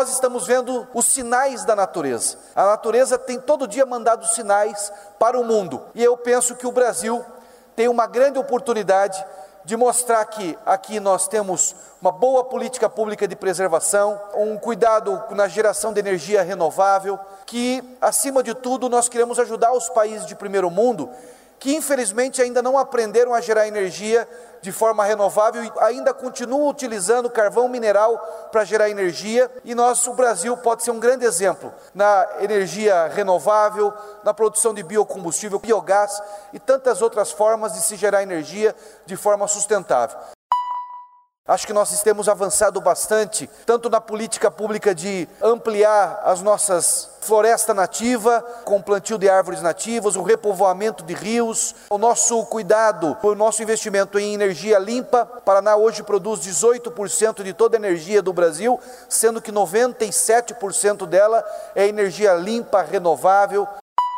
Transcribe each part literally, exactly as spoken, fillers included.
nós estamos vendo os sinais da natureza. A natureza tem todo dia mandado sinais para o mundo. E eu penso que o Brasil tem uma grande oportunidade de mostrar que aqui nós temos uma boa política pública de preservação, um cuidado na geração de energia renovável, que, acima de tudo, nós queremos ajudar os países de primeiro mundo, que infelizmente ainda não aprenderam a gerar energia de forma renovável e ainda continuam utilizando carvão mineral para gerar energia, e nós, o Brasil pode ser um grande exemplo na energia renovável, na produção de biocombustível, biogás e tantas outras formas de se gerar energia de forma sustentável. Acho que nós temos avançado bastante, tanto na política pública de ampliar as nossas florestas nativas, com o plantio de árvores nativas, o repovoamento de rios, o nosso cuidado, o nosso investimento em energia limpa. Paraná hoje produz dezoito por cento de toda a energia do Brasil, sendo que noventa e sete por cento dela é energia limpa, renovável.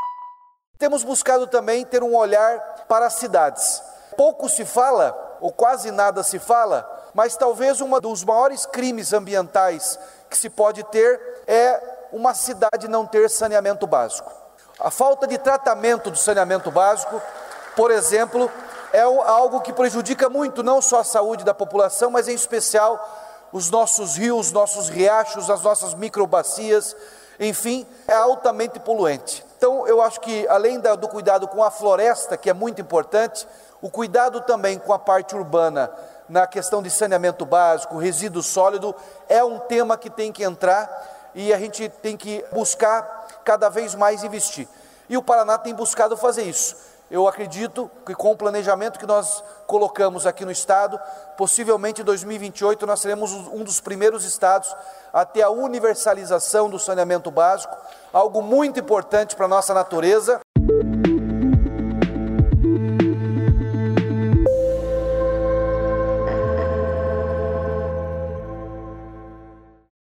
Temos buscado também ter um olhar para as cidades. Pouco se fala, ou quase nada se fala, mas talvez um dos maiores crimes ambientais que se pode ter é uma cidade não ter saneamento básico. A falta de tratamento do saneamento básico, por exemplo, é algo que prejudica muito não só a saúde da população, mas em especial os nossos rios, nossos riachos, as nossas microbacias, enfim, é altamente poluente. Então eu acho que além do cuidado com a floresta, que é muito importante, o cuidado também com a parte urbana, na questão de saneamento básico, resíduo sólido, é um tema que tem que entrar e a gente tem que buscar cada vez mais investir. E o Paraná tem buscado fazer isso. Eu acredito que com o planejamento que nós colocamos aqui no estado, possivelmente em dois mil e vinte e oito nós seremos um dos primeiros estados a ter a universalização do saneamento básico, algo muito importante para a nossa natureza.